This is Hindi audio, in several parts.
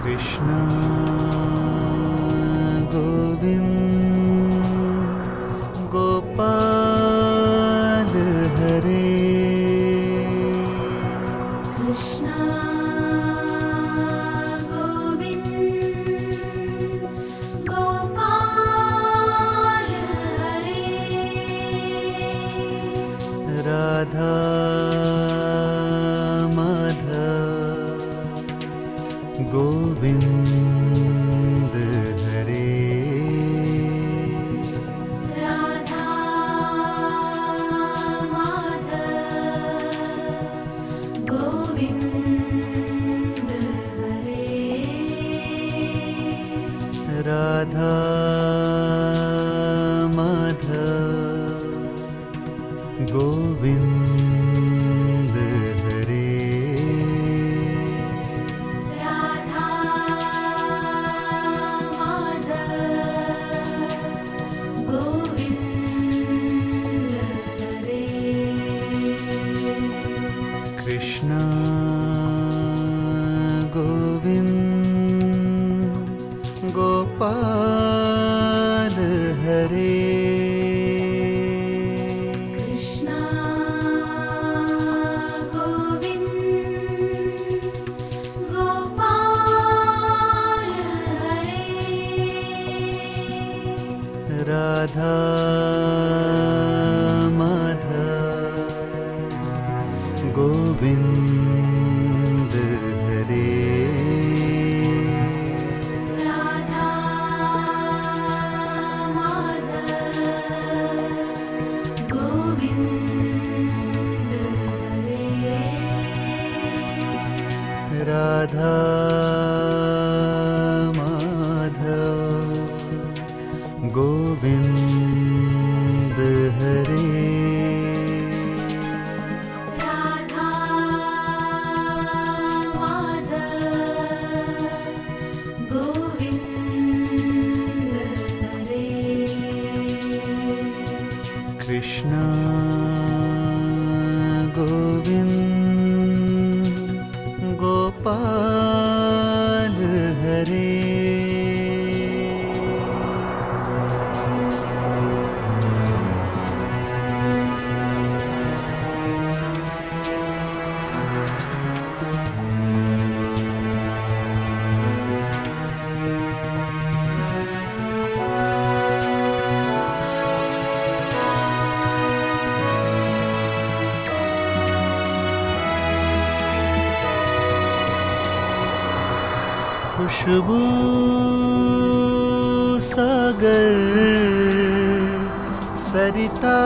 कृष्ण गोविंद गोपाल हरे। कृष्ण गोविंद गोपाल हरे। राधा गोविंद हरे। राधा माधव गोविंद हरे। राधा माधव गोविंद हरे। कृष्ण गोविंद गोपाल हरे। कृष्ण गोविंद गोपाल हरे। राधा गोविंद हरे। राधा माधव गोविंद हरे। राधा माधव गोविंद हरे। कृष्ण गोविंद गोपाल हरे। खुशबू सागर सरिता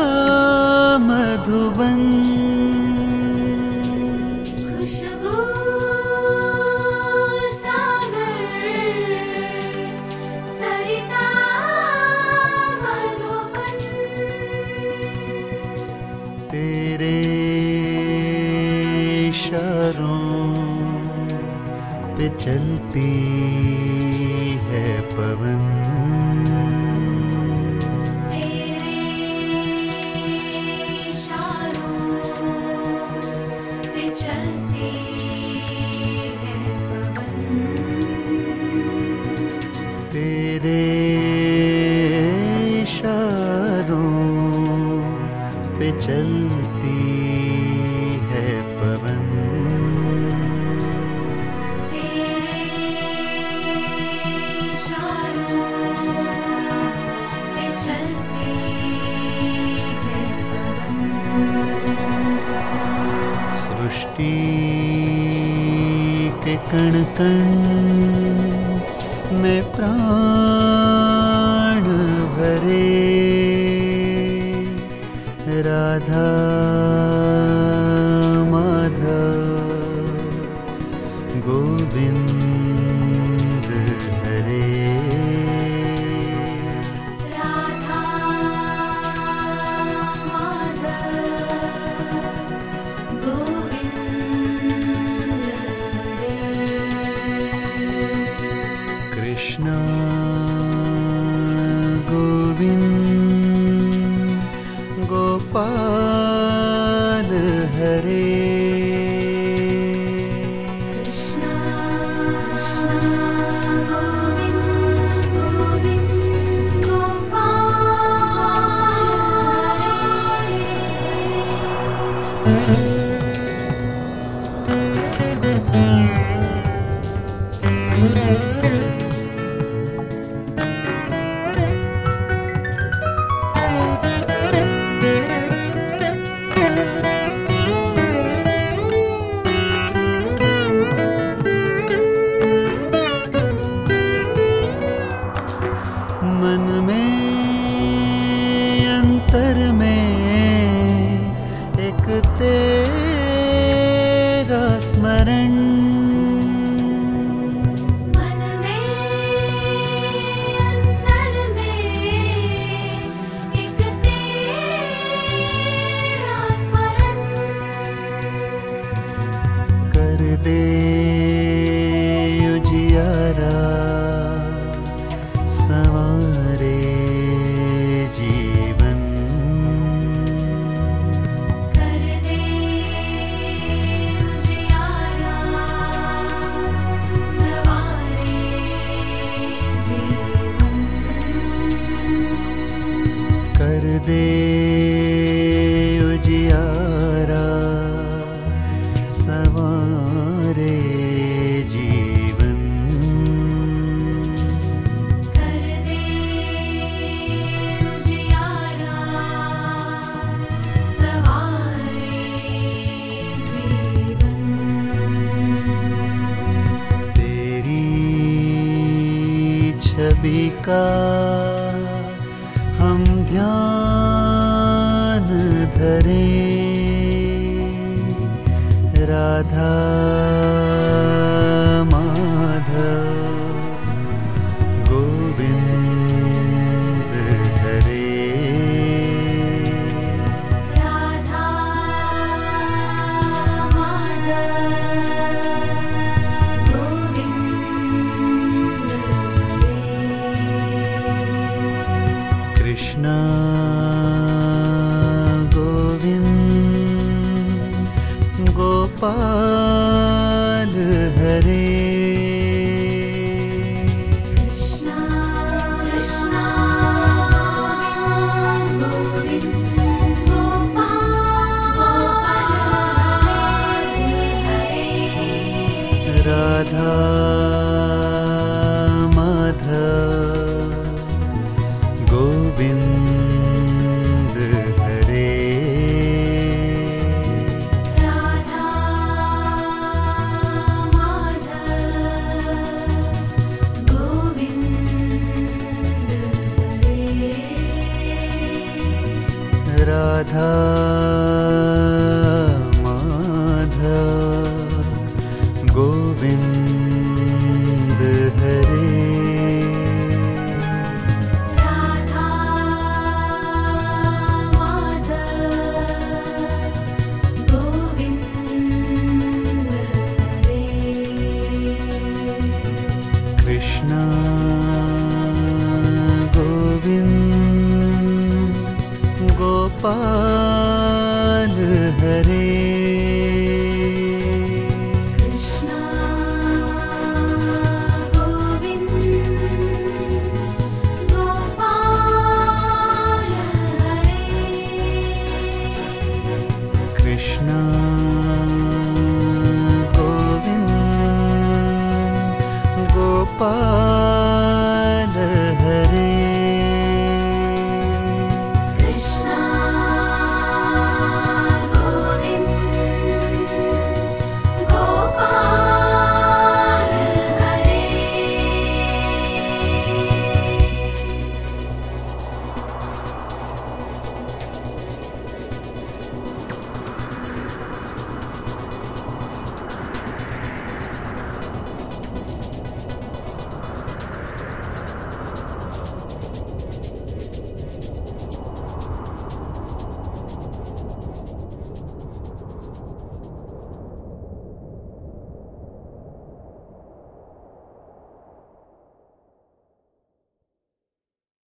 मधुबन। खुशबू सागर सरिता मधुबन। तेरे इशारों पे चलती है पवन। तेरे इशारों पे चलती है पवन। तेरे इशारों पे चलती है पवन। सृष्टि के कण कण में प्राण भरे। राधा माधव गोविंद हरे। राधा माधव गोविंद हरे। कृष्ण गोविंद गोपाल हरे। कृष्ण मन में अंतर में एक तेरा स्मरण, मन में अंतर में एक तेरा स्मरण, कर दे उजियारा सवारे जीवन, कर दे उजियारा सवारे जीवन, कर दे उजियारा सवारे जीवन, कर दे उजियारा सवारे जीवन, तेरी छवि का हम ध्यान धरें, राधा माधव गोविंद हरे, राधा माधव गोविंद हरे, कृष्ण गोविंद गोपाल हरे, कृष्णा कृष्णा गोविंद गोपाल हरे, राधा माधव गोविंद हरे, राधा माधव गोविंद हरे, राधा माधव गोविंद